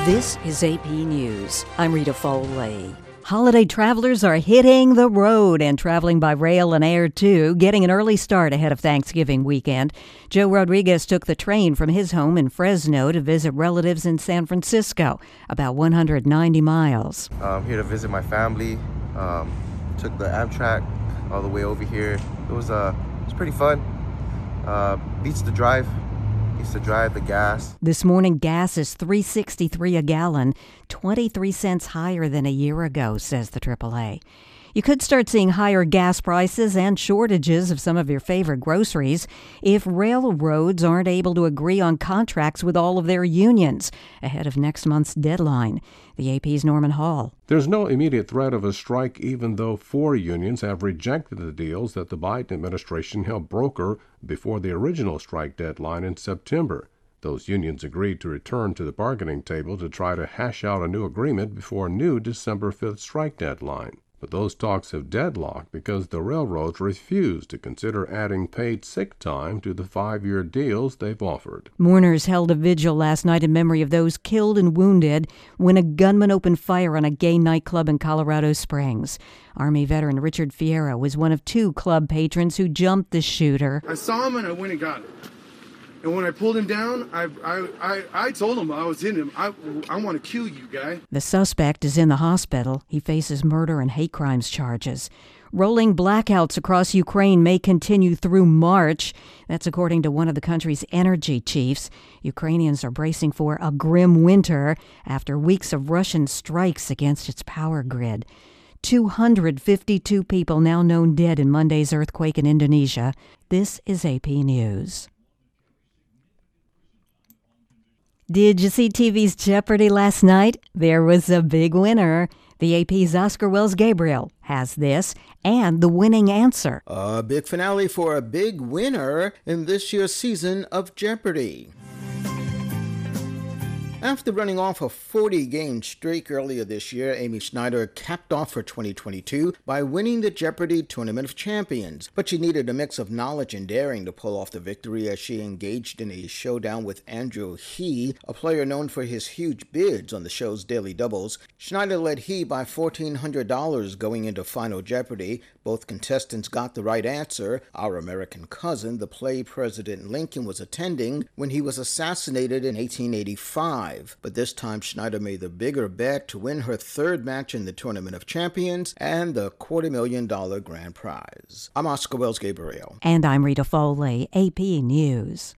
This is AP News. I'm Rita Foley. Holiday travelers are hitting the road and traveling by rail and air, too, getting an early start ahead of Thanksgiving weekend. Joe Rodriguez took the train from his home in Fresno to visit relatives in San Francisco, about 190 miles. I'm here to visit my family. Took the Amtrak all the way over here. It was pretty fun. Beats the drive. Used to drive the gas. This morning, gas is $3.63 a gallon, 23 cents higher than a year ago, says the AAA. You could start seeing higher gas prices and shortages of some of your favorite groceries if railroads aren't able to agree on contracts with all of their unions ahead of next month's deadline. The AP's Norman Hall. There's no immediate threat of a strike, even though 4 unions have rejected the deals that the Biden administration helped broker before the original strike deadline in September. Those unions agreed to return to the bargaining table to try to hash out a new agreement before a new December 5th strike deadline. But those talks have deadlocked because the railroads refused to consider adding paid sick time to the 5-year deals they've offered. Mourners held a vigil last night in memory of those killed and wounded when a gunman opened fire on a gay nightclub in Colorado Springs. Army veteran Richard Fierro was one of 2 club patrons who jumped the shooter. I saw him and I went and got him. And when I pulled him down, I told him I was in him. I want to kill you, guy. The suspect is in the hospital. He faces murder and hate crimes charges. Rolling blackouts across Ukraine may continue through March. That's according to one of the country's energy chiefs. Ukrainians are bracing for a grim winter after weeks of Russian strikes against its power grid. 252 people now known dead in Monday's earthquake in Indonesia. This is AP News. Did you see TV's Jeopardy last night? There was a big winner. The AP's Oscar Wells Gabriel has this and the winning answer. A big finale for a big winner in this year's season of Jeopardy! After running off a 40-game streak earlier this year, Amy Schneider capped off her 2022 by winning the Jeopardy! Tournament of Champions. But she needed a mix of knowledge and daring to pull off the victory as she engaged in a showdown with Andrew He, a player known for his huge bids on the show's Daily Doubles. Schneider led He by $1,400 going into Final Jeopardy! Both contestants got the right answer. Our American Cousin, the play President Lincoln was attending when he was assassinated in 1885. But this time Schneider made the bigger bet to win her 3rd match in the Tournament of Champions and the $250,000 grand prize. I'm Oscar Wells Gabriel. And I'm Rita Foley, AP News.